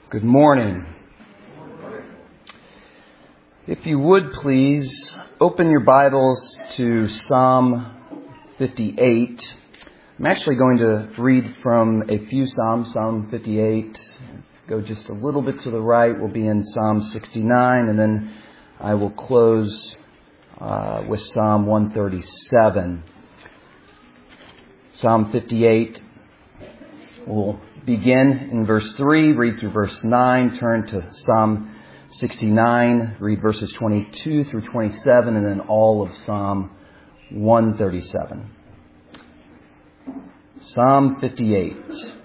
Good morning. If you would please open your Bibles to Psalm 58. I'm actually going to read from a few Psalms. Psalm 58. Go just a little bit to the right. We'll be in Psalm 69, and then I will close with Psalm 137. Psalm 58. We'll begin in verse 3, read through verse 9, turn to Psalm 69, read verses 22 through 27, and then all of Psalm 137. Psalm 58.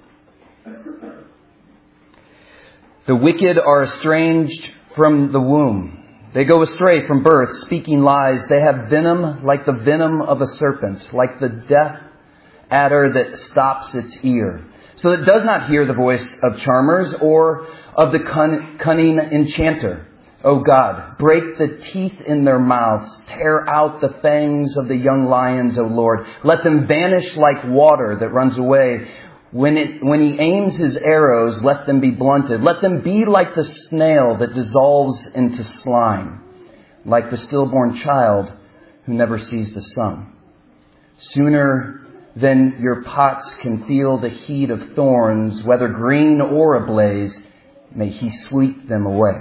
The wicked are estranged from the womb. They go astray from birth, speaking lies. They have venom like the venom of a serpent, like the death adder that stops its ear. So it does not hear the voice of charmers or of the cunning enchanter. O God, break the teeth in their mouths. Tear out the fangs of the young lions, O Lord. Let them vanish like water that runs away. When he aims his arrows, let them be blunted. Let them be like the snail that dissolves into slime, like the stillborn child who never sees the sun. Sooner then your pots can feel the heat of thorns, whether green or ablaze, may he sweep them away.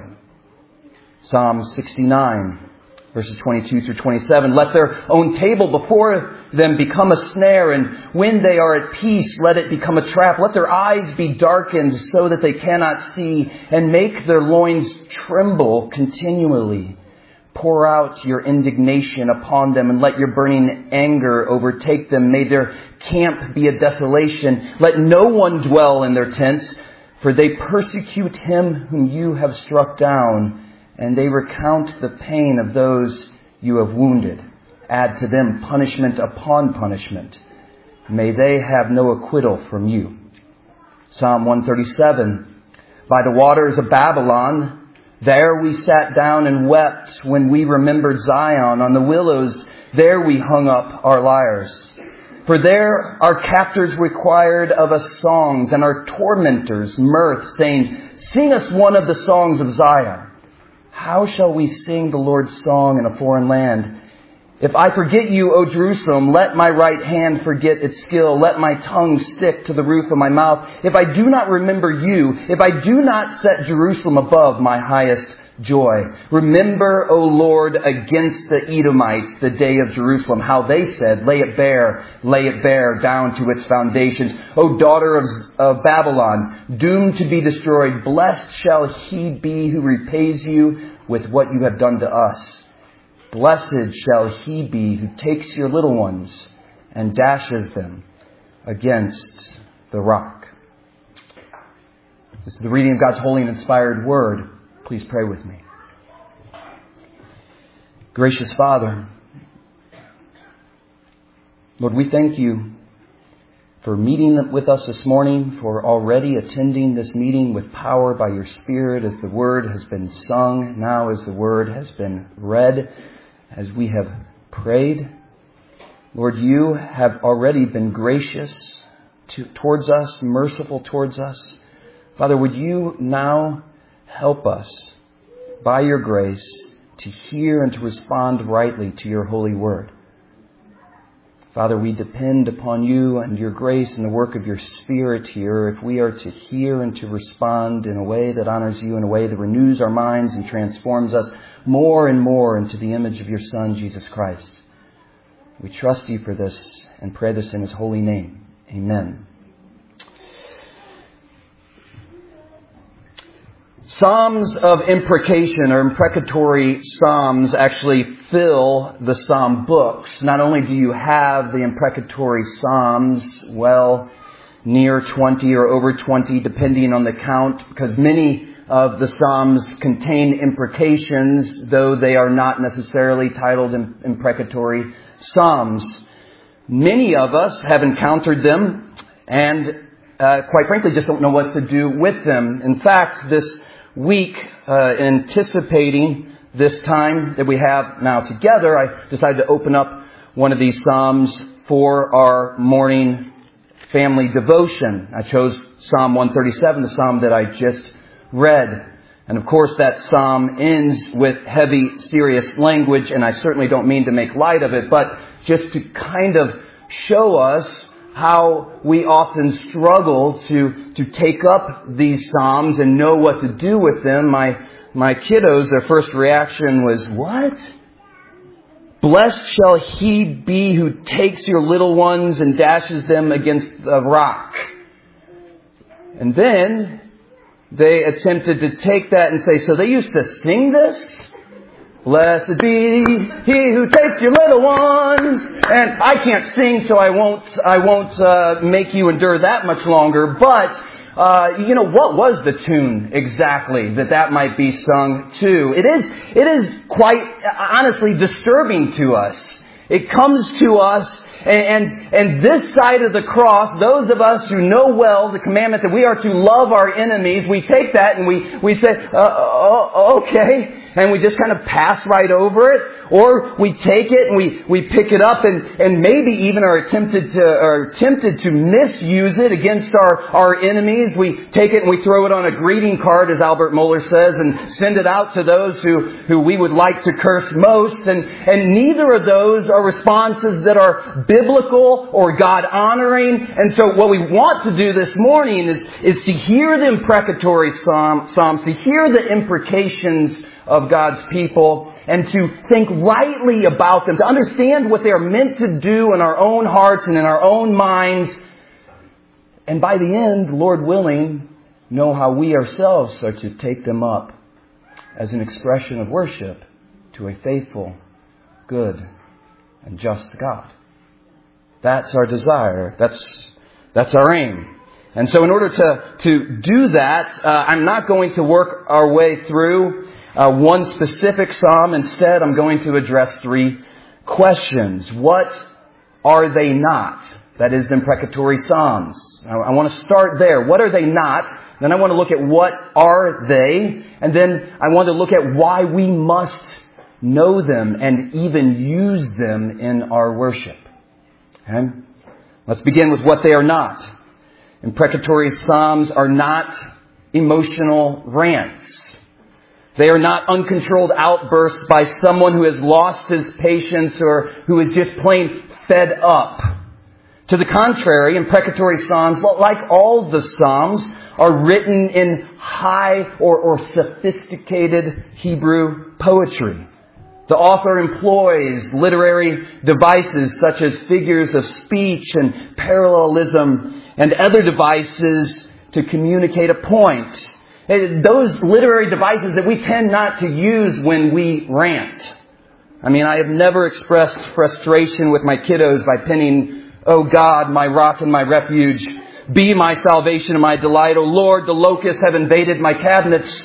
Psalm 69, verses 22 through 27. Let their own table before them become a snare, and when they are at peace, let it become a trap. Let their eyes be darkened so that they cannot see, and make their loins tremble continually. Pour out your indignation upon them and let your burning anger overtake them. May their camp be a desolation. Let no one dwell in their tents, for they persecute him whom you have struck down, and they recount the pain of those you have wounded. Add to them punishment upon punishment. May they have no acquittal from you. Psalm 137. By the waters of Babylon, there we sat down and wept when we remembered Zion. On the willows, there we hung up our lyres. For there our captors required of us songs, and our tormentors mirth, saying, Sing us one of the songs of Zion. How shall we sing the Lord's song in a foreign land? If I forget you, O Jerusalem, let my right hand forget its skill. Let my tongue stick to the roof of my mouth. If I do not remember you, if I do not set Jerusalem above my highest joy. Remember, O Lord, against the Edomites, the day of Jerusalem, how they said, lay it bare down to its foundations. O daughter of Babylon, doomed to be destroyed, blessed shall he be who repays you with what you have done to us. Blessed shall he be who takes your little ones and dashes them against the rock. This is the reading of God's holy and inspired word. Please pray with me. Gracious Father, Lord, we thank you for meeting with us this morning, for already attending this meeting with power by your Spirit as the word has been sung, now as the word has been read, as we have prayed. Lord, you have already been gracious towards us, merciful towards us. Father, would you now help us by your grace to hear and to respond rightly to your holy word. Father, we depend upon you and your grace and the work of your Spirit here if we are to hear and to respond in a way that honors you, in a way that renews our minds and transforms us more and more into the image of your Son, Jesus Christ. We trust you for this and pray this in his holy name. Amen. Psalms of imprecation or imprecatory psalms actually fill the psalm books. Not only do you have the imprecatory psalms, near 20 or over 20, depending on the count, because many of the psalms contain imprecations, though they are not necessarily titled imprecatory psalms. Many of us have encountered them and quite frankly just don't know what to do with them. In fact, this week, anticipating this time that we have now together, I decided to open up one of these psalms for our morning family devotion. I chose Psalm 137, the psalm that I just read. And of course that psalm ends with heavy, serious language, and I certainly don't mean to make light of it, but just to kind of show us how we often struggle to take up these psalms and know what to do with them. My kiddos, their first reaction was, "What? Blessed shall he be who takes your little ones and dashes them against the rock." And then they attempted to take that and say, "So they used to sing this? Blessed be he who takes your little ones." And I can't sing, so I won't make you endure that much longer. But, what was the tune exactly that might be sung to? It is quite honestly disturbing to us. It comes to us, and this side of the cross, those of us who know well the commandment that we are to love our enemies, we take that and we say, okay. And we just kind of pass right over it, or we take it and we pick it up and maybe even are tempted to misuse it against our enemies. We take it and we throw it on a greeting card, as Albert Mohler says, and send it out to those who we would like to curse most. And neither of those are responses that are biblical or God honoring. And so what we want to do this morning is to hear the imprecatory psalms, to hear the imprecations of God's people, and to think rightly about them, to understand what they are meant to do in our own hearts and in our own minds, and by the end, Lord willing, know how we ourselves are to take them up as an expression of worship to a faithful, good, and just God. That's our desire. That's our aim. And so in order to do that, I'm not going to work our way through one specific psalm. Instead, I'm going to address 3 questions. What are they not? That is the imprecatory psalms. I want to start there. What are they not? Then I want to look at what are they? And then I want to look at why we must know them and even use them in our worship. Okay? Let's begin with what they are not. Imprecatory psalms are not emotional rants. They are not uncontrolled outbursts by someone who has lost his patience or who is just plain fed up. To the contrary, imprecatory psalms, like all the psalms, are written in high or sophisticated Hebrew poetry. The author employs literary devices such as figures of speech and parallelism and other devices to communicate a point. Those literary devices that we tend not to use when we rant. I mean, I have never expressed frustration with my kiddos by penning, "Oh God, my rock and my refuge, be my salvation and my delight. Oh Lord, the locusts have invaded my cabinets.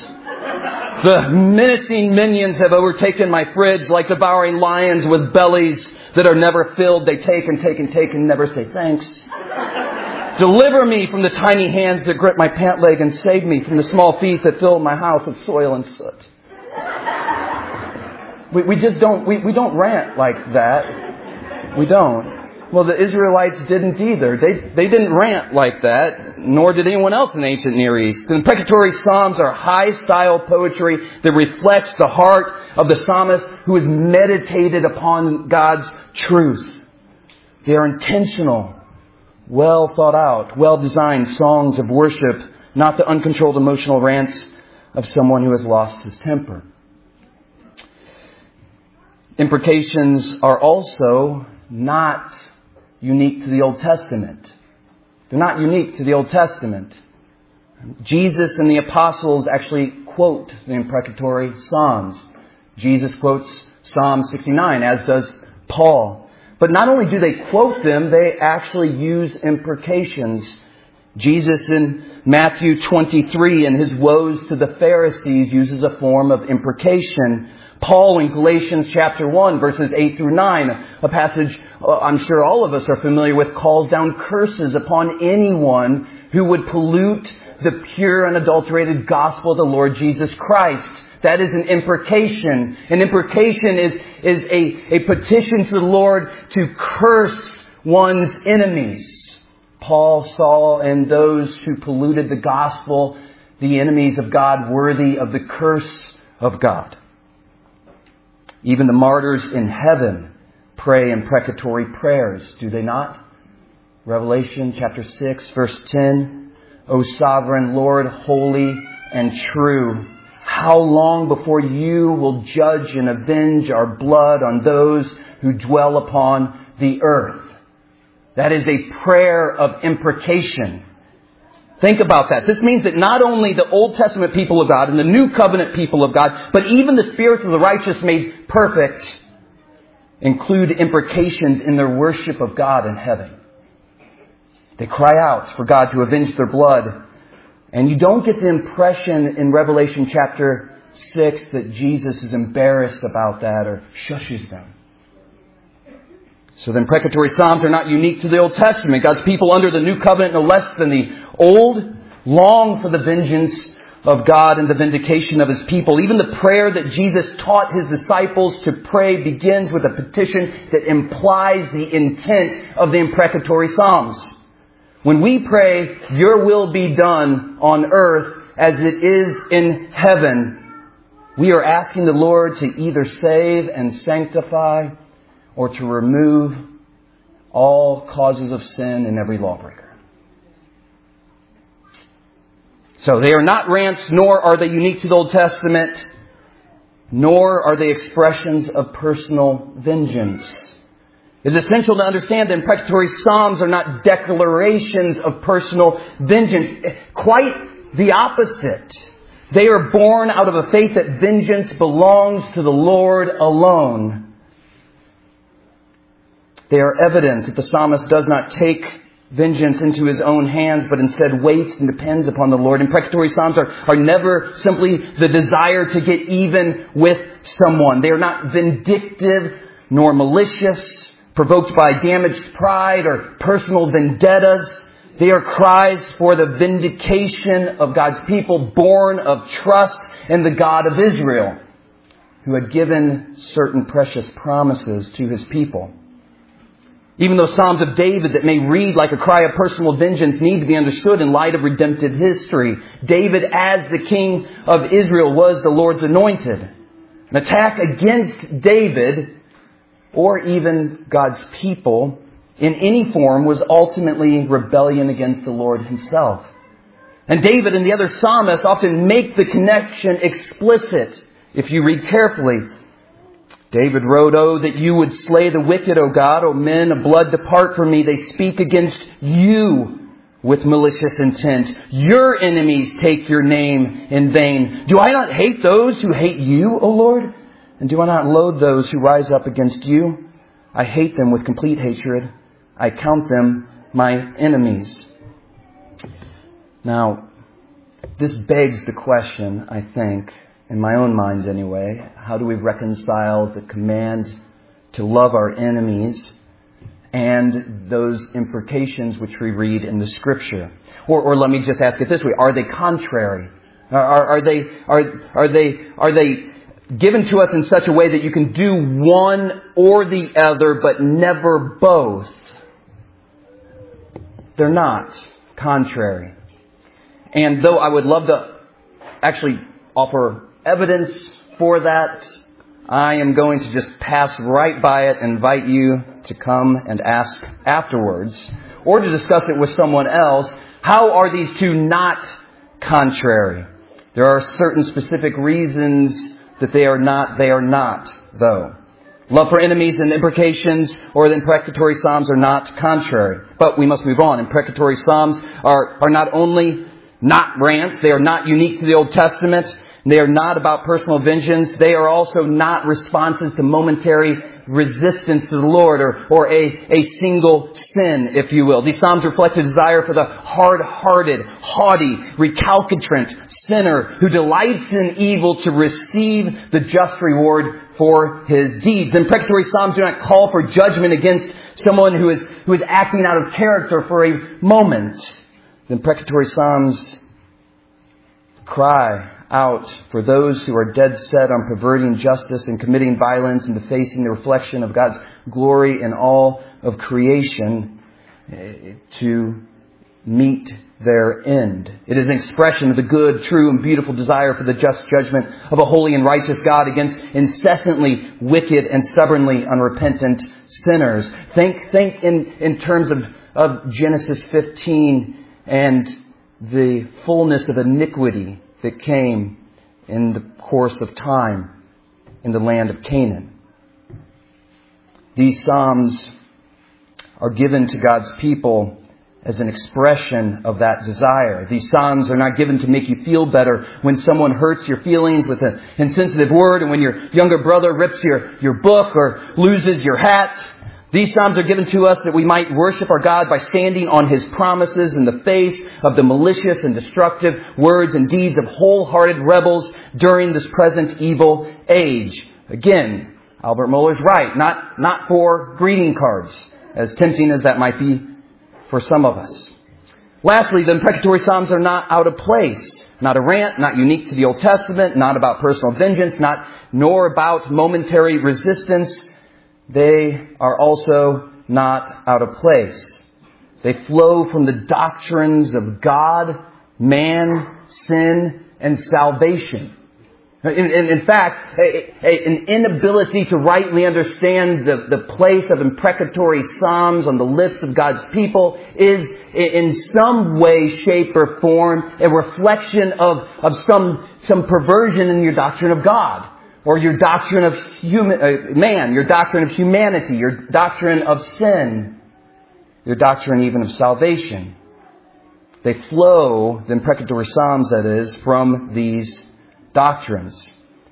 The menacing minions have overtaken my fridge like devouring lions with bellies that are never filled. They take and take and take and never say thanks. Deliver me from the tiny hands that grip my pant leg and save me from the small feet that fill my house with soil and soot." We just don't, we don't rant like that. We don't. Well, the Israelites didn't either. They didn't rant like that, nor did anyone else in the ancient Near East. The imprecatory psalms are high-style poetry that reflects the heart of the psalmist who has meditated upon God's truth. They are intentional, well thought out, well-designed songs of worship, not the uncontrolled emotional rants of someone who has lost his temper. Imprecations are also not unique to the Old Testament. They're not unique to the Old Testament. Jesus and the apostles actually quote the imprecatory psalms. Jesus quotes Psalm 69, as does Paul. But not only do they quote them, they actually use imprecations. Jesus in Matthew 23 in his woes to the Pharisees uses a form of imprecation. Paul in Galatians chapter 1 verses 8 through 9, a passage I'm sure all of us are familiar with, calls down curses upon anyone who would pollute the pure and unadulterated gospel of the Lord Jesus Christ. That is an imprecation. An imprecation is a petition to the Lord to curse one's enemies. Paul saw in those who polluted the gospel the enemies of God worthy of the curse of God. Even the martyrs in heaven pray imprecatory prayers, do they not? Revelation chapter 6, verse 10. O sovereign Lord, holy and true, how long before you will judge and avenge our blood on those who dwell upon the earth? That is a prayer of imprecation. Think about that. This means that not only the Old Testament people of God and the New Covenant people of God, but even the spirits of the righteous made perfect include imprecations in their worship of God in heaven. They cry out for God to avenge their blood. And you don't get the impression in Revelation chapter 6 that Jesus is embarrassed about that or shushes them. So the imprecatory psalms are not unique to the Old Testament. God's people under the New Covenant, no less than the Old, long for the vengeance of God and the vindication of His people. Even the prayer that Jesus taught His disciples to pray begins with a petition that implies the intent of the imprecatory psalms. When we pray, your will be done on earth as it is in heaven, we are asking the Lord to either save and sanctify or to remove all causes of sin in every lawbreaker. So they are not rants, nor are they unique to the Old Testament, nor are they expressions of personal vengeance. It's essential to understand that imprecatory psalms are not declarations of personal vengeance. Quite the opposite. They are born out of a faith that vengeance belongs to the Lord alone. They are evidence that the psalmist does not take vengeance into his own hands, but instead waits and depends upon the Lord. Imprecatory psalms are never simply the desire to get even with someone. They are not vindictive nor malicious, provoked by damaged pride or personal vendettas. They are cries for the vindication of God's people, born of trust in the God of Israel, who had given certain precious promises to His people. Even those Psalms of David that may read like a cry of personal vengeance need to be understood in light of redemptive history. David, as the king of Israel, was the Lord's anointed. An attack against David, or even God's people, in any form, was ultimately rebellion against the Lord Himself. And David and the other psalmists often make the connection explicit if you read carefully. David wrote, "Oh, that you would slay the wicked, O God, O men of blood, depart from me. They speak against you with malicious intent. Your enemies take your name in vain. Do I not hate those who hate you, O Lord? And do I not loathe those who rise up against you? I hate them with complete hatred. I count them my enemies." Now, this begs the question, I think, in my own mind anyway, how do we reconcile the command to love our enemies and those imprecations which we read in the Scripture? Or let me just ask it this way: are they contrary? Are they given to us in such a way that you can do one or the other, but never both? They're not contrary. And though I would love to actually offer evidence for that, I am going to just pass right by it and invite you to come and ask afterwards, or to discuss it with someone else. How are these two not contrary? There are certain specific reasons that they are not, though. Love for enemies and imprecations or the imprecatory psalms are not contrary. But we must move on. Imprecatory psalms are not only not rants, they are not unique to the Old Testament. They are not about personal vengeance. They are also not responses to momentary resistance to the Lord or a single sin, if you will. These psalms reflect a desire for the hard-hearted, haughty, recalcitrant sinner who delights in evil to receive the just reward for his deeds. The imprecatory psalms do not call for judgment against someone who is acting out of character for a moment. The imprecatory psalms cry out for those who are dead set on perverting justice and committing violence and defacing the reflection of God's glory in all of creation, to meet their end. It is an expression of the good, true, and beautiful desire for the just judgment of a holy and righteous God against incessantly wicked and stubbornly unrepentant sinners. Think in terms of Genesis 15 and the fullness of iniquity that came in the course of time in the land of Canaan. These Psalms are given to God's people as an expression of that desire. These Psalms are not given to make you feel better when someone hurts your feelings with an insensitive word, and when your younger brother rips your book or loses your hat. These Psalms are given to us that we might worship our God by standing on His promises in the face of the malicious and destructive words and deeds of wholehearted rebels during this present evil age. Again, Albert Mohler's right. Not for greeting cards, as tempting as that might be for some of us. Lastly, the imprecatory Psalms are not out of place. Not a rant, not unique to the Old Testament, not about personal vengeance, nor about momentary resistance. They are also not out of place. They flow from the doctrines of God, man, sin, and salvation. In fact, an inability to rightly understand the place of imprecatory Psalms on the lips of God's people is in some way, shape, or form a reflection of some perversion in your doctrine of God, or your doctrine of man, your doctrine of humanity, your doctrine of sin, your doctrine even of salvation. They flow, the imprecatory Psalms that is, from these doctrines.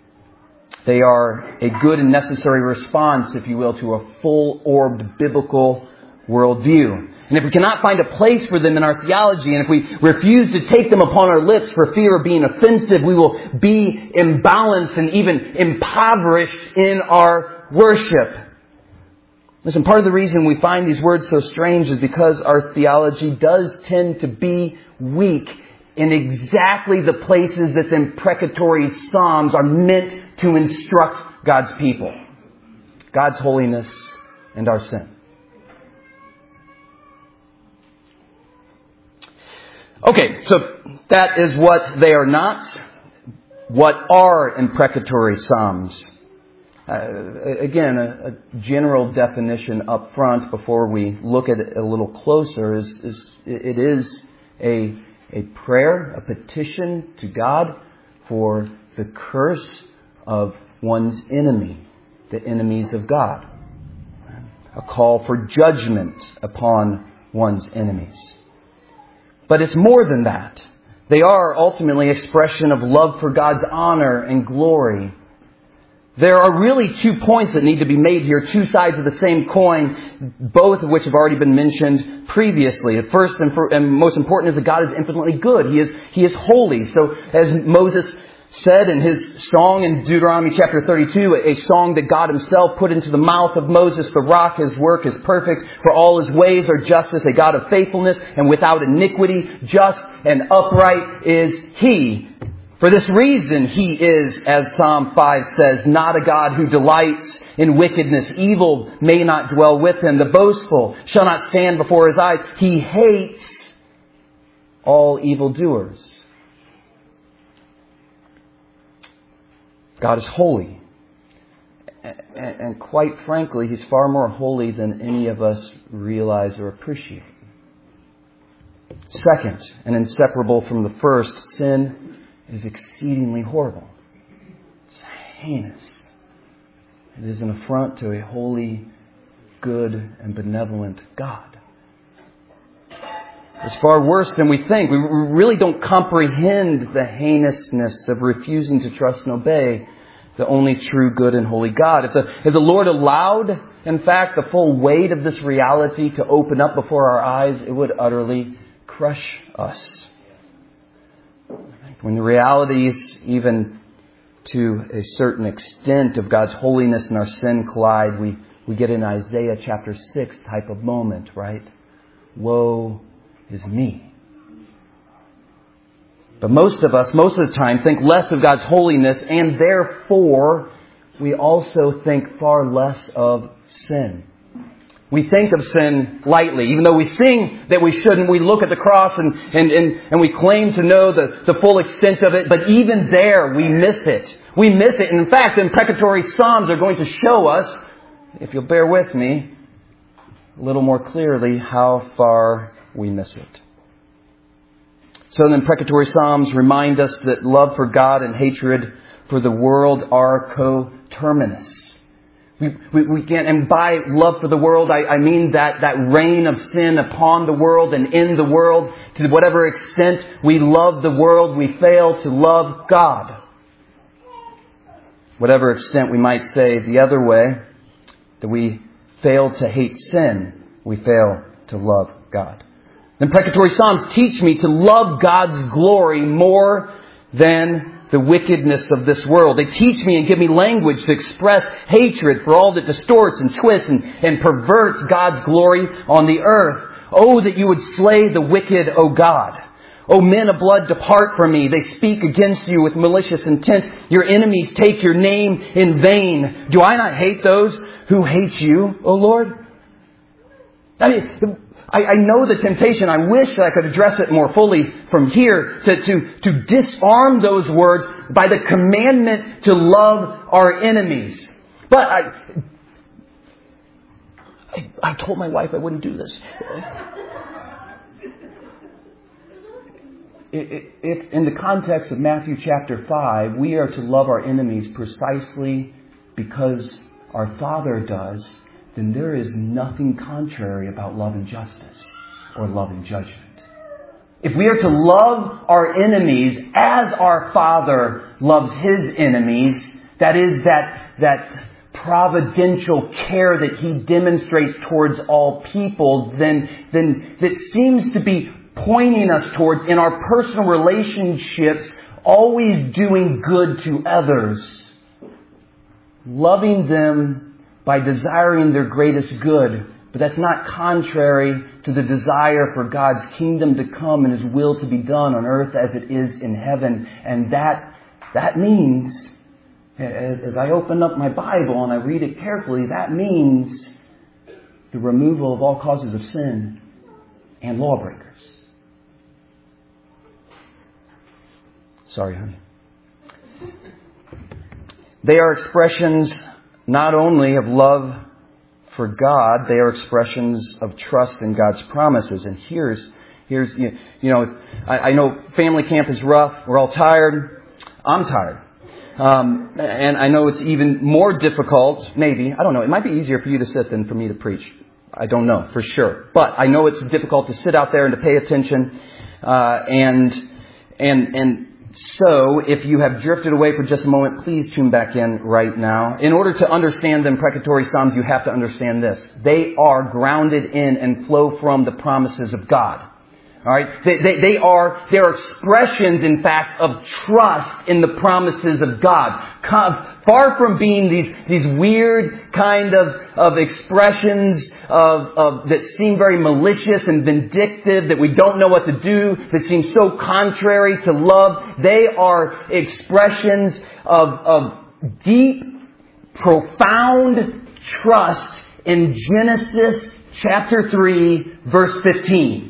They are a good and necessary response, if you will, to a full-orbed biblical worldview. And if we cannot find a place for them in our theology, and if we refuse to take them upon our lips for fear of being offensive, we will be imbalanced and even impoverished in our worship. Listen, part of the reason we find these words so strange is because our theology does tend to be weak in exactly the places that the imprecatory Psalms are meant to instruct God's people. God's holiness and our sin. Okay, so that is what they are not. What are imprecatory Psalms? Again, a general definition up front before we look at it a little closer is it is a prayer, a petition to God for the curse of one's enemy, the enemies of God. A call for judgment upon one's enemies. But it's more than that. They are ultimately an expression of love for God's honor and glory. There are really 2 points that need to be made here, 2 sides of the same coin, both of which have already been mentioned previously. The first and most important is that God is infinitely good. He is holy. So as Moses said in his song in Deuteronomy chapter 32, a song that God Himself put into the mouth of Moses, the rock, His work is perfect, for all His ways are justice, a God of faithfulness and without iniquity, just and upright is He. For this reason, He is, as Psalm 5 says, not a God who delights in wickedness. Evil may not dwell with Him. The boastful shall not stand before His eyes. He hates all evildoers. God is holy. And quite frankly, He's far more holy than any of us realize or appreciate. Second, and inseparable from the first, sin is exceedingly horrible. It's heinous. It is an affront to a holy, good, and benevolent God. It's far worse than we think. We really don't comprehend the heinousness of refusing to trust and obey the only true, good, and holy God. If the Lord allowed, in fact, the full weight of this reality to open up before our eyes, it would utterly crush us. When the realities, even to a certain extent, of God's holiness and our sin collide, we get an Isaiah chapter 6 type of moment, right? Woe is me. But most of us, most of the time, think less of God's holiness, and therefore we also think far less of sin. We think of sin lightly. Even though we sing that we shouldn't, we look at the cross and we claim to know the full extent of it. But even there, we miss it. We miss it. And in fact, the imprecatory Psalms are going to show us, if you'll bear with me, a little more clearly how far we miss it. So the imprecatory Psalms remind us that love for God and hatred for the world are coterminous. We can't, and by love for the world, I mean that reign of sin upon the world and in the world. To whatever extent we love the world, we fail to love God. Whatever extent we might say the other way, that we fail to hate sin, we fail to love God. The imprecatory Psalms teach me to love God's glory more than the wickedness of this world. They teach me and give me language to express hatred for all that distorts and twists and perverts God's glory on the earth. Oh, that you would slay the wicked, O God. O men of blood, depart from me. They speak against you with malicious intent. Your enemies take your name in vain. Do I not hate those who hate you, O Lord? I know the temptation. I wish I could address it more fully from here to disarm those words by the commandment to love our enemies. But I told my wife I wouldn't do this. If in the context of Matthew chapter 5, we are to love our enemies precisely because our Father does, then there is nothing contrary about love and justice or love and judgment. If we are to love our enemies as our Father loves His enemies, that is that providential care that He demonstrates towards all people, then that seems to be pointing us towards, in our personal relationships, always doing good to others, loving them by desiring their greatest good. But that's not contrary to the desire for God's kingdom to come and His will to be done on earth as it is in heaven. And that means, as I open up my Bible and I read it carefully, that means the removal of all causes of sin and lawbreakers. Sorry, honey. They are expressions not only of love for God, they are expressions of trust in God's promises. And here's I know family camp is rough. We're all tired. I'm tired. And I know it's even more difficult, maybe. I don't know. It might be easier for you to sit than for me to preach. I don't know for sure. But I know it's difficult to sit out there and to pay attention. So, if you have drifted away for just a moment, please tune back in right now. In order to understand the imprecatory Psalms, you have to understand this. They are grounded in and flow from the promises of God. All right? They are expressions, in fact, of trust in the promises of God. Far from being these weird kind of expressions that seem very malicious and vindictive, that we don't know what to do, that seem so contrary to love. They are expressions of deep, profound trust in Genesis chapter 3, verse 15.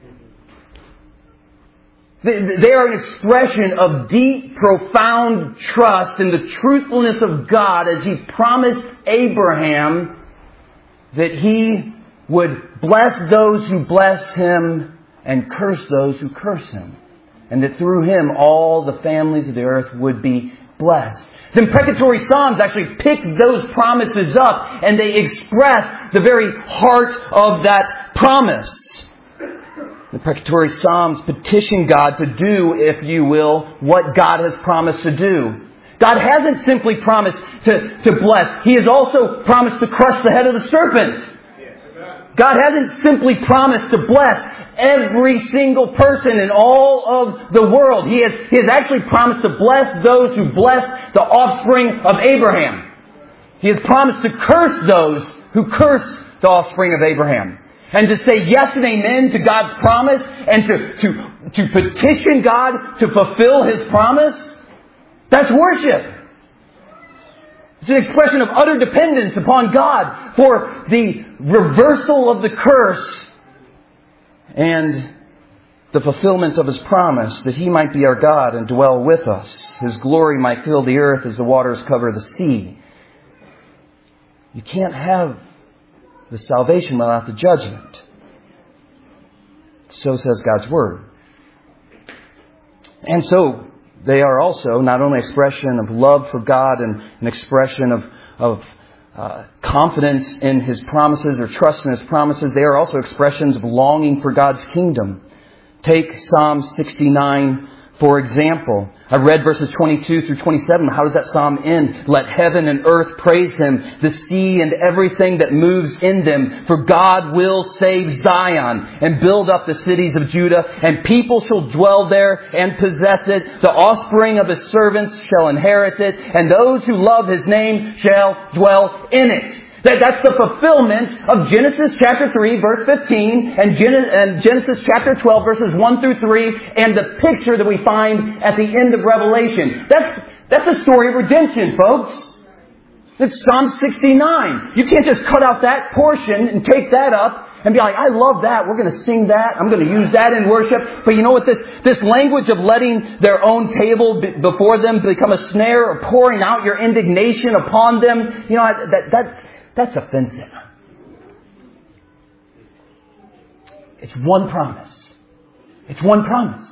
They are an expression of deep, profound trust in the truthfulness of God as He promised Abraham that He would bless those who bless him and curse those who curse him. And that through him all the families of the earth would be blessed. The imprecatory Psalms actually pick those promises up and they express the very heart of that promise. The imprecatory Psalms petition God to do, if you will, what God has promised to do. God hasn't simply promised to bless. He has also promised to crush the head of the serpent. God hasn't simply promised to bless every single person in all of the world. He has actually promised to bless those who bless the offspring of Abraham. He has promised to curse those who curse the offspring of Abraham. And to say yes and amen to God's promise and to petition God to fulfill His promise, that's worship. It's an expression of utter dependence upon God for the reversal of the curse and the fulfillment of His promise that He might be our God and dwell with us. His glory might fill the earth as the waters cover the sea. You can't have the salvation without the judgment. So says God's Word. And so they are also not only an expression of love for God and an expression of confidence in His promises or trust in His promises, they are also expressions of longing for God's kingdom. Take Psalm 69, for example. I read verses 22 through 27. How does that psalm end? Let heaven and earth praise Him, the sea and everything that moves in them. For God will save Zion and build up the cities of Judah, and people shall dwell there and possess it. The offspring of His servants shall inherit it, and those who love His name shall dwell in it. That's the fulfillment of Genesis chapter 3, verse 15, and Genesis chapter 12, verses 1 through 3, and the picture that we find at the end of Revelation. That's a story of redemption, folks. It's Psalm 69. You can't just cut out that portion and take that up and be like, I love that. We're going to sing that. I'm going to use that in worship. But you know what? This language of letting their own table before them become a snare, or pouring out your indignation upon them, you know, that's offensive. It's one promise. It's one promise.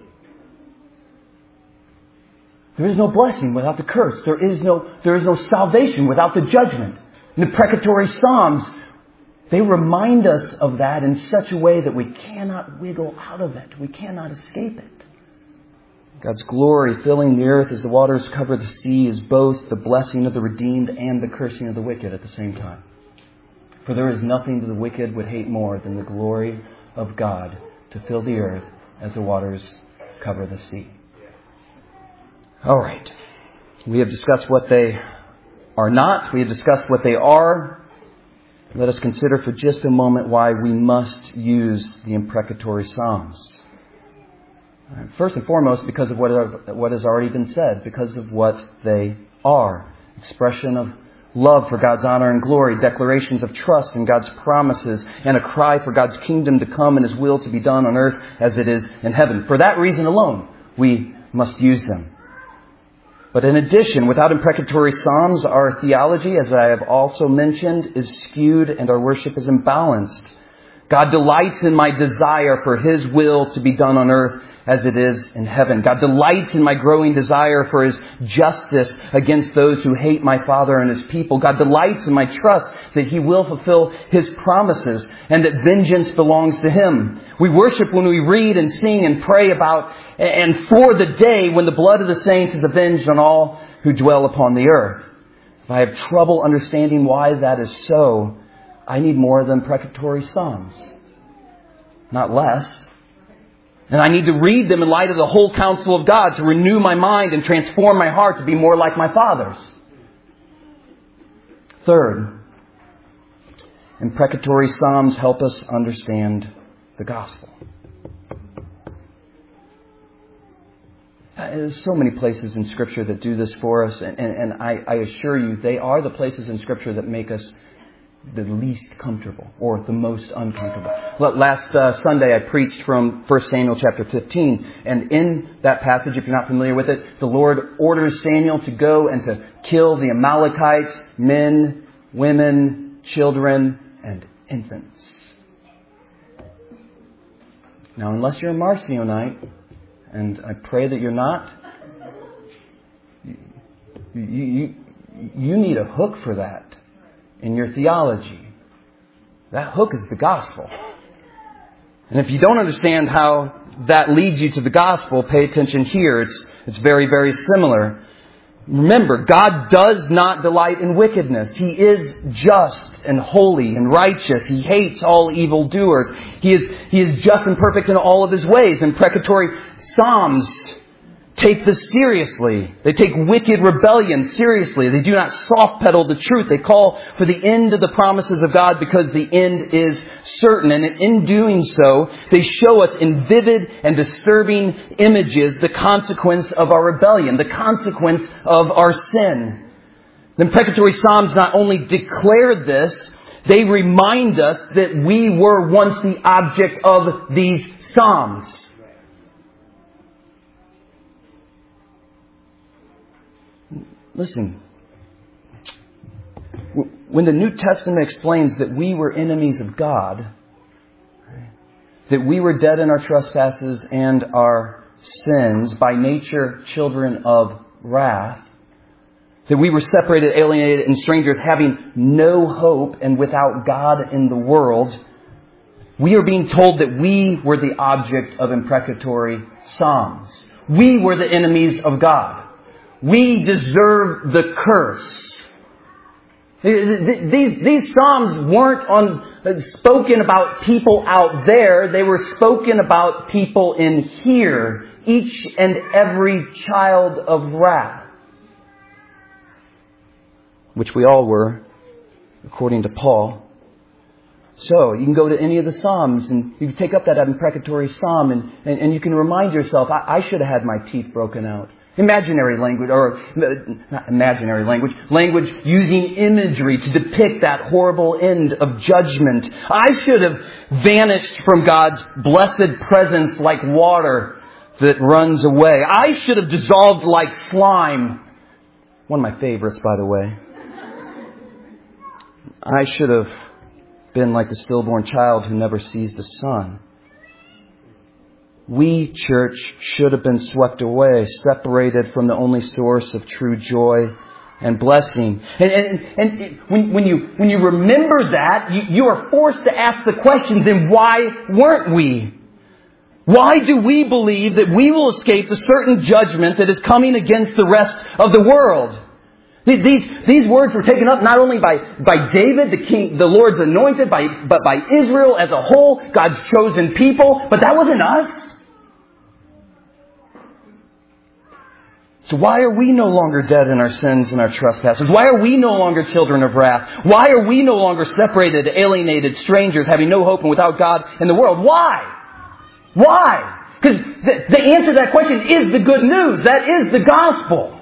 There is no blessing without the curse. There is no salvation without the judgment. And the precatory Psalms, they remind us of that in such a way that we cannot wiggle out of it. We cannot escape it. God's glory filling the earth as the waters cover the sea is both the blessing of the redeemed and the cursing of the wicked at the same time. For there is nothing that the wicked would hate more than the glory of God to fill the earth as the waters cover the sea. All right. We have discussed what they are not. We have discussed what they are. Let us consider for just a moment why we must use the imprecatory Psalms. First and foremost, because of what has already been said, because of what they are. Expression of love for God's honor and glory, declarations of trust in God's promises, and a cry for God's kingdom to come and His will to be done on earth as it is in heaven. For that reason alone, we must use them. But in addition, without imprecatory Psalms, our theology, as I have also mentioned, is skewed and our worship is imbalanced. God delights in my desire for His will to be done on earth as it is in heaven. God delights in my growing desire for His justice against those who hate my Father and His people. God delights in my trust that He will fulfill His promises and that vengeance belongs to Him. We worship when we read and sing and pray about and for the day when the blood of the saints is avenged on all who dwell upon the earth. If I have trouble understanding why that is so, I need more than precatory Psalms, not less. And I need to read them in light of the whole counsel of God to renew my mind and transform my heart to be more like my Father's. Third, imprecatory Psalms help us understand the gospel. There's so many places in Scripture that do this for us, and I assure you, they are the places in Scripture that make us the least comfortable or the most uncomfortable. Last Sunday I preached from 1 Samuel chapter 15, and in that passage, if you're not familiar with it, the Lord orders Samuel to go and to kill the Amalekites, men, women, children, and infants. Now, unless you're a Marcionite, and I pray that you're not, you need a hook for that in your theology. That hook is the gospel. And if you don't understand how that leads you to the gospel, pay attention here. It's very, very similar. Remember, God does not delight in wickedness. He is just and holy and righteous. He hates all evildoers. He is just and perfect in all of His ways. And precatory Psalms take this seriously. They take wicked rebellion seriously. They do not soft pedal the truth. They call for the end of the promises of God because the end is certain. And in doing so, they show us in vivid and disturbing images the consequence of our rebellion, the consequence of our sin. The imprecatory Psalms not only declare this, they remind us that we were once the object of these Psalms. Listen, when the New Testament explains that we were enemies of God, that we were dead in our trespasses and our sins, by nature children of wrath, that we were separated, alienated, and strangers, having no hope and without God in the world, we are being told that we were the object of imprecatory Psalms. We were the enemies of God. We deserve the curse. These Psalms weren't spoken about people out there. They were spoken about people in here. Each and every child of wrath. Which we all were, according to Paul. So, you can go to any of the Psalms and you can take up that imprecatory Psalm and you can remind yourself, I should have had my teeth broken out. Imaginary language, or not imaginary language, language using imagery to depict that horrible end of judgment. I should have vanished from God's blessed presence like water that runs away. I should have dissolved like slime. One of my favorites, by the way. I should have been like the stillborn child who never sees the sun. We, church, should have been swept away, separated from the only source of true joy and blessing. And when you remember that, you are forced to ask the question, then why weren't we? Why do we believe that we will escape the certain judgment that is coming against the rest of the world? These words were taken up not only by David, the king, the Lord's anointed, but by Israel as a whole, God's chosen people. But that wasn't us. So why are we no longer dead in our sins and our trespasses? Why are we no longer children of wrath? Why are we no longer separated, alienated, strangers, having no hope and without God in the world? Why? Why? Because the answer to that question is the good news. That is the gospel.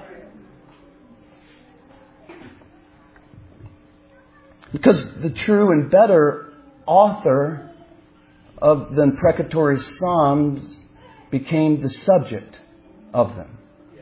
Because the true and better author of the imprecatory Psalms became the subject of them.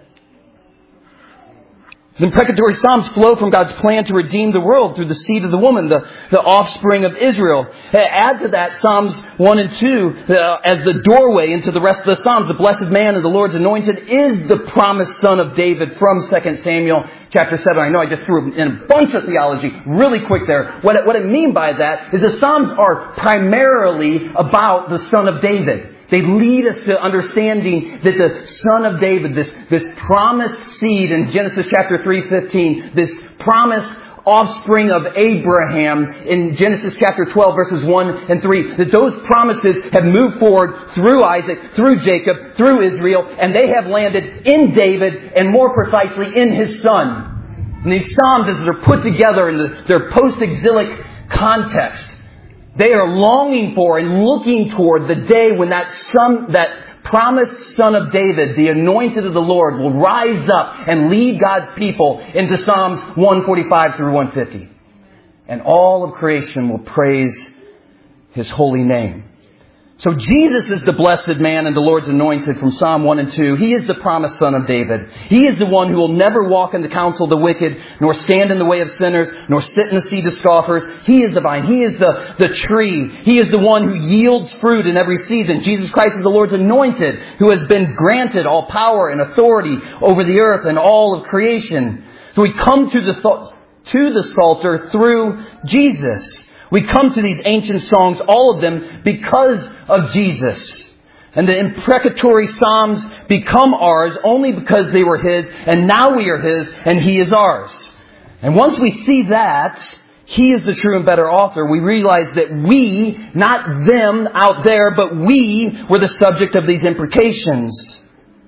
The imprecatory Psalms flow from God's plan to redeem the world through the seed of the woman, the offspring of Israel. Add to that Psalms 1 and 2 as the doorway into the rest of the Psalms. The blessed man of the Lord's anointed is the promised son of David from 2 Samuel chapter 7. I know I just threw in a bunch of theology really quick there. What I mean by that is the Psalms are primarily about the son of David. They lead us to understanding that the Son of David, this promised seed in Genesis chapter 3:15, this promised offspring of Abraham in Genesis chapter 12 verses 1 and 3, that those promises have moved forward through Isaac, through Jacob, through Israel, and they have landed in David and more precisely in his son. And these Psalms, as they're put together in their post-exilic context, they are longing for and looking toward the day when that promised son of David, the anointed of the Lord, will rise up and lead God's people into Psalms 145 through 150. And all of creation will praise His holy name. So Jesus is the blessed man and the Lord's anointed from Psalm 1 and 2. He is the promised son of David. He is the one who will never walk in the counsel of the wicked, nor stand in the way of sinners, nor sit in the seat of scoffers. He is the vine. He is the tree. He is the one who yields fruit in every season. Jesus Christ is the Lord's anointed, who has been granted all power and authority over the earth and all of creation. So we come to the Psalter through Jesus. We come to these ancient songs, all of them, because of Jesus. And the imprecatory Psalms become ours only because they were His, and now we are His, and He is ours. And once we see that He is the true and better author, we realize that we, not them out there, but we were the subject of these imprecations.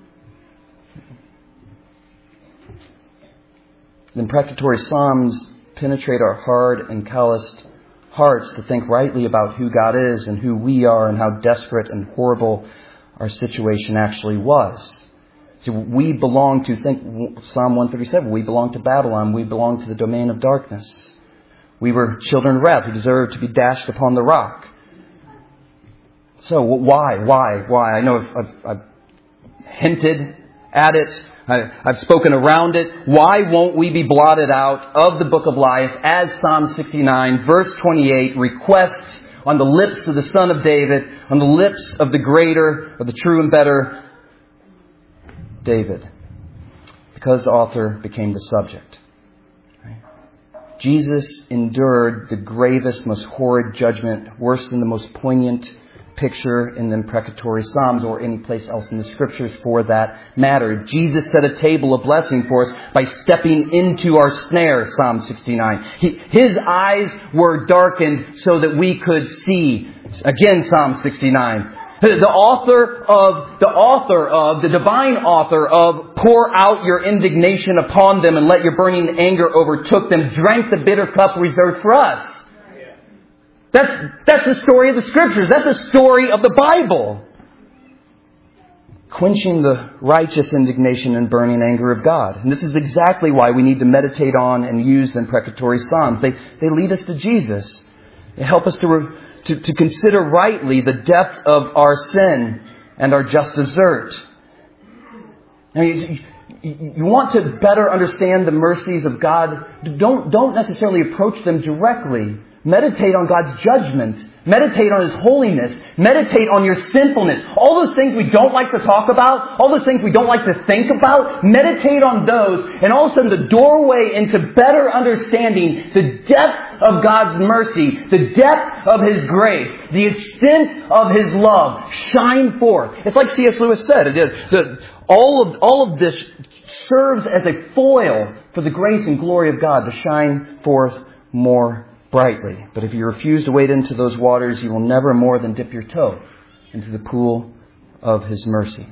The imprecatory Psalms penetrate our hard and calloused hearts to think rightly about who God is and who we are and how desperate and horrible our situation actually was. So we belong to, think Psalm 137, we belong to Babylon. We belong to the domain of darkness. We were children of wrath who deserved to be dashed upon the rock. So why? I know I've hinted at it. I've spoken around it. Why won't we be blotted out of the book of life as Psalm 69, verse 28 requests on the lips of the Son of David, on the lips of the greater, of the true and better David? Because the author became the subject. Right? Jesus endured the gravest, most horrid judgment, worse than the most poignant picture in the imprecatory Psalms or any place else in the Scriptures for that matter. Jesus set a table of blessing for us by stepping into our snare, Psalm 69. His eyes were darkened so that we could see. Again, Psalm 69. The divine author of pour out your indignation upon them and let your burning anger overtook them, drank the bitter cup reserved for us. That's the story of the Scriptures. That's the story of the Bible. Quenching the righteous indignation and burning anger of God. And this is exactly why we need to meditate on and use the imprecatory Psalms. They lead us to Jesus. They help us to consider rightly the depth of our sin and our just desert. Now, you want to better understand the mercies of God. Don't necessarily approach them directly. Meditate on God's judgment. Meditate on His holiness. Meditate on your sinfulness. All those things we don't like to talk about, all those things we don't like to think about, meditate on those, and all of a sudden the doorway into better understanding the depth of God's mercy, the depth of His grace, the extent of His love shine forth. It's like C.S. Lewis said, all of this serves as a foil for the grace and glory of God to shine forth more brightly. But if you refuse to wade into those waters, you will never more than dip your toe into the pool of His mercy.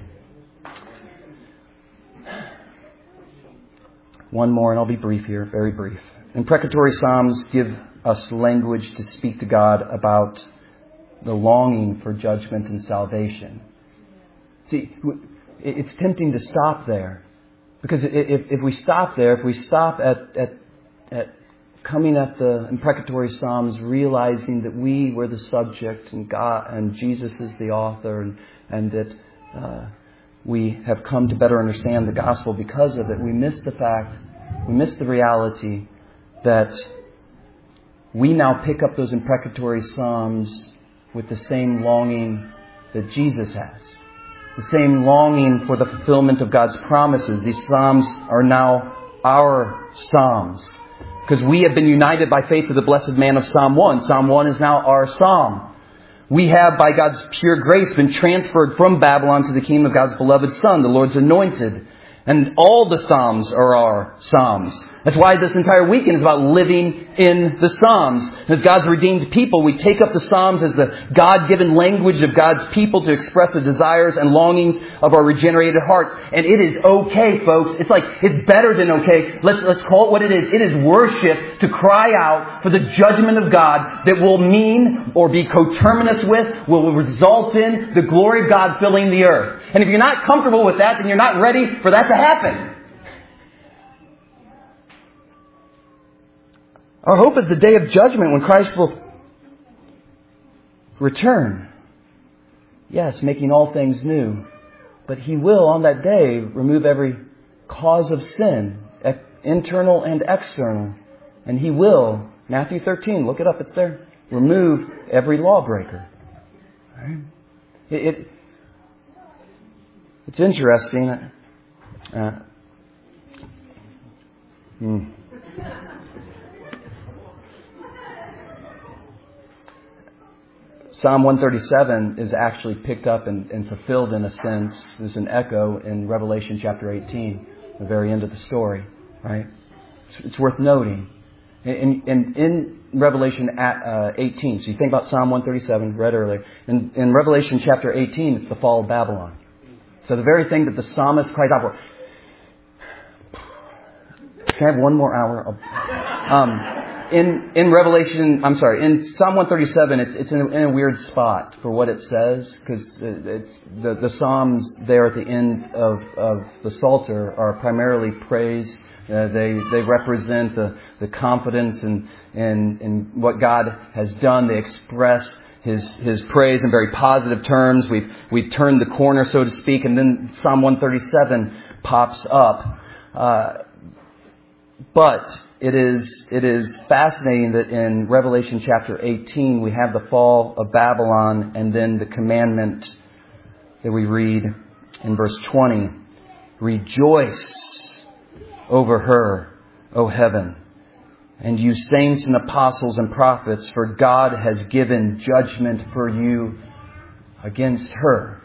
One more, and I'll be brief here, very brief. Imprecatory Psalms give us language to speak to God about the longing for judgment and salvation. See, it's tempting to stop there. Because if we stop there, if we stop at coming at the imprecatory Psalms, realizing that we were the subject and God and Jesus is the author, and that we have come to better understand the gospel because of it, we miss the reality that we now pick up those imprecatory Psalms with the same longing that Jesus has. The same longing for the fulfillment of God's promises. These Psalms are now our Psalms. Because we have been united by faith to the blessed man of Psalm 1. Psalm 1 is now our Psalm. We have, by God's pure grace, been transferred from Babylon to the kingdom of God's beloved Son, the Lord's anointed. And all the Psalms are our Psalms. That's why this entire weekend is about living in the Psalms. As God's redeemed people, we take up the Psalms as the God-given language of God's people to express the desires and longings of our regenerated hearts. And it is okay, folks. It's better than okay. Let's call it what it is. It is worship to cry out for the judgment of God that will mean or be coterminous with, will result in the glory of God filling the earth. And if you're not comfortable with that, then you're not ready for that to happen. Our hope is the day of judgment when Christ will return. Yes, making all things new. But He will, on that day, remove every cause of sin, internal and external. And He will, Matthew 13, look it up, it's there, remove every lawbreaker. Right? It's interesting. Psalm 137 is actually picked up and fulfilled in a sense. There's an echo in Revelation chapter 18, the very end of the story. Right? It's worth noting. In Revelation 18, so you think about Psalm 137, read earlier. In Revelation chapter 18, it's the fall of Babylon. So the very thing that the psalmist cries out for. Can I have one more hour? In Revelation, I'm sorry, in Psalm 137, it's in a weird spot for what it says, because the Psalms there at the end of the Psalter are primarily praise. They represent the confidence in what God has done. They express His praise in very positive terms. We've turned the corner, so to speak, and then Psalm 137 pops up. But it is fascinating that in Revelation chapter 18 we have the fall of Babylon and then the commandment that we read in verse 20. Rejoice over her, O heaven, and you saints and apostles and prophets, for God has given judgment for you against her.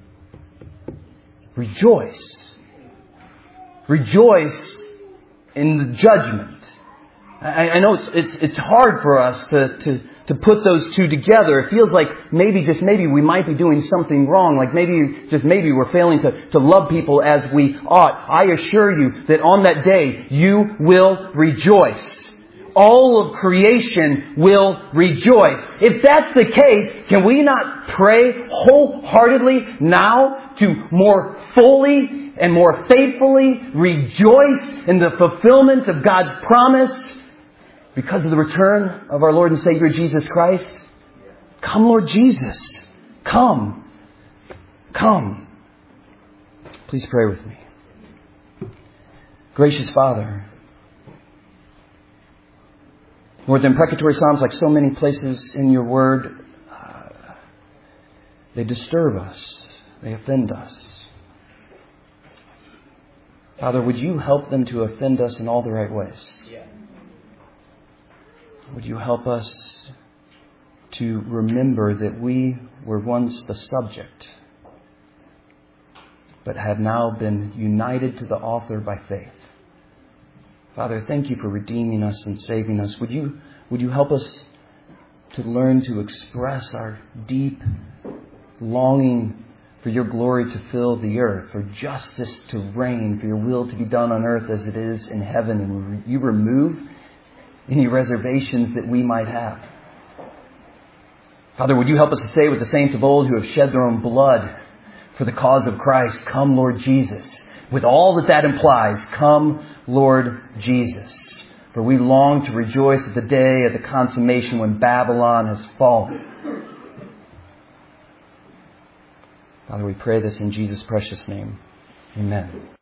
Rejoice. Rejoice in the judgment. I know it's hard for us to put those two together. It feels like maybe we might be doing something wrong. Like maybe we're failing to love people as we ought. I assure you that on that day you will rejoice. All of creation will rejoice. If that's the case, can we not pray wholeheartedly now to more fully and more faithfully rejoice in the fulfillment of God's promise because of the return of our Lord and Savior Jesus Christ? Come, Lord Jesus. Come. Come. Please pray with me. Gracious Father, Lord, the imprecatory Psalms, like so many places in your Word, they disturb us. They offend us. Father, would you help them to offend us in all the right ways? Would you help us to remember that we were once the subject, but have now been united to the author by faith? Father, thank you for redeeming us and saving us. Would you help us to learn to express our deep longing for your glory to fill the earth, for justice to reign, for your will to be done on earth as it is in heaven, and you remove any reservations that we might have. Father, would you help us to say with the saints of old who have shed their own blood for the cause of Christ, come, Lord Jesus. With all that implies, come, Lord Jesus. For we long to rejoice at the day of the consummation when Babylon has fallen. Father, we pray this in Jesus' precious name. Amen.